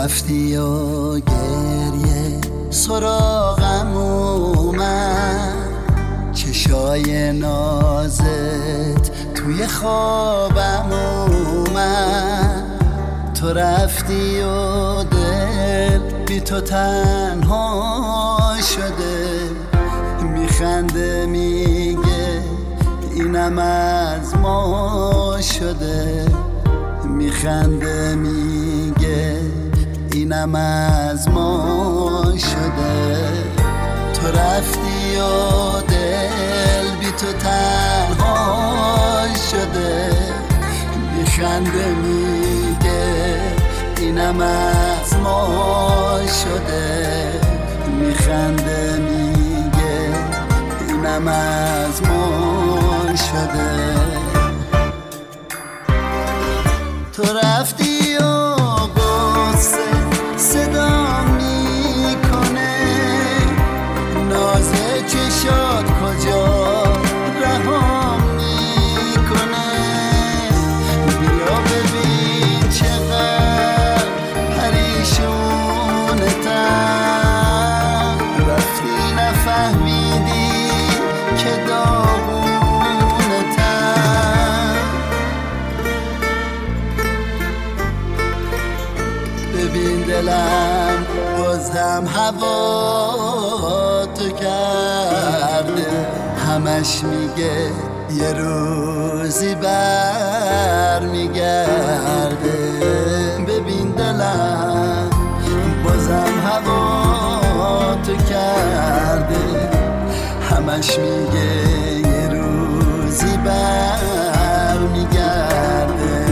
رفتی و گریه سراغم اومد، چشای نازت توی خوابم اومد. تو رفتی و دل بی تو تنها شده، میخنده میگه اینم از ما شده، میخنده میگه اینم از ما شده. تو رفتی و دل بی تو تنها شده، میخنده میگه اینم از ما شده، میخنده میگه اینم از ما شده. تو رفتی و قصه صدا میکنه، ناز چشات کجا رها میکنه. بیا ببین چقدر پریشونتم، رفتی نفهمیدی که داغونتم. ببین دلم بازم هوا تو کرده، همش میگه یه روزی بر میگرده. ببین دلم بازم هوا تو کرده، همش میگه یه روزی بر میگرده.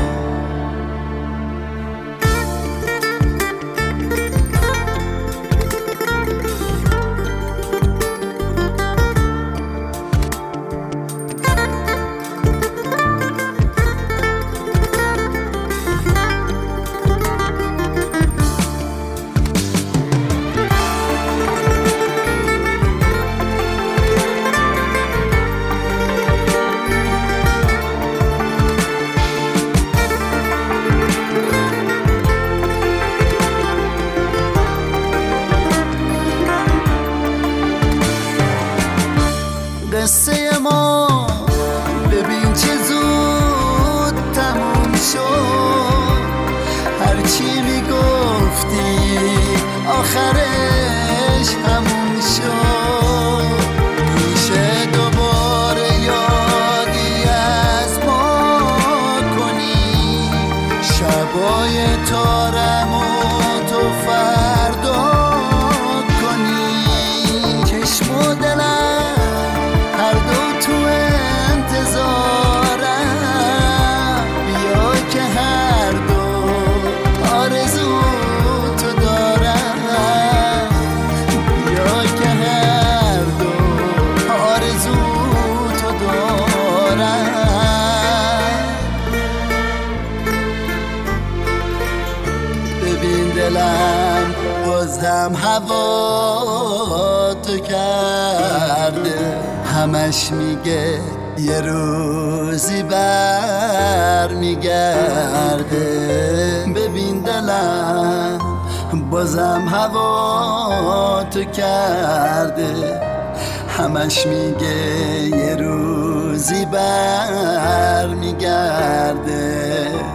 قصه ما ببین چه زود تموم شد، هرچی میگفتی آخرش همون شد. میشه دوباره یادی از ما کنی، شبای تارم و تو فردا کنی. چشم و دلم هر دو تو انتظارم، بیا که هر دو آرزو تو دارم، بیا که هر دو آرزو تو دارم. ببین دلم بازم هوا تو کرده، همش میگه یه روزی بر میگرده. ببین دلم بازم هوا تو کرده، همش میگه یه روزی بر میگرده.